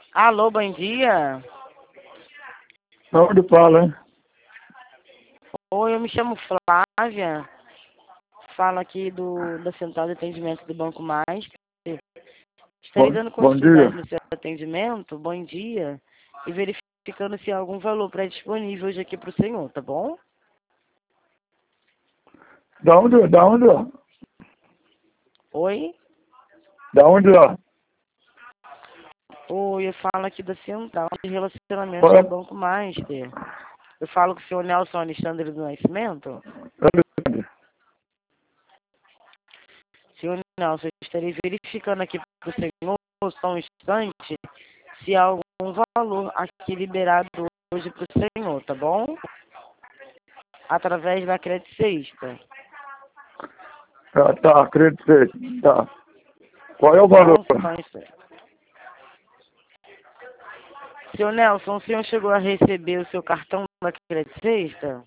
Alô, bom dia. Onde fala, hein? Oi, eu me chamo Flávia. Falo aqui da Central de Atendimento do Banco Mais. Estou Bom, ligando com bom continuidade dia. no seu atendimento. Bom dia. E verificando se há algum valor pré-disponível hoje aqui para o senhor, tá bom? Da onde? Da onde? Ó? Oi? Da onde? Ó? Oi, eu falo aqui da Central de Relacionamento do Fala, Banco Master. Eu falo com o senhor Nelson Alexandre do Nascimento. Alexandre. Senhor Nelson, eu estarei verificando aqui para o senhor, só um instante, se há algum valor aqui liberado hoje para o senhor, tá bom? Através da Crédito Sexta. Tá, acreditei. Tá. Qual é o valor? Bom, só um instante. Senhor Nelson, o senhor chegou a receber o seu cartão da Crédito Sexta?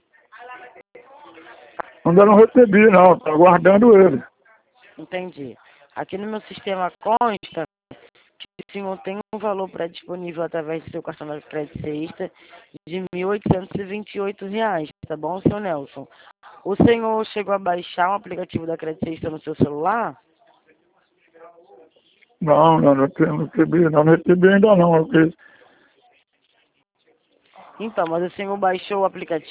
Ainda não recebi, não. Tá aguardando ele. Entendi. Aqui no meu sistema consta que o senhor tem um valor pré-disponível através do seu cartão da Crédito Sexta de R$ 1.828, tá bom, senhor Nelson? O senhor chegou a baixar um aplicativo da Crédito Sexta no seu celular? Não recebi. Não recebi ainda não. Então, mas o senhor baixou o aplicativo?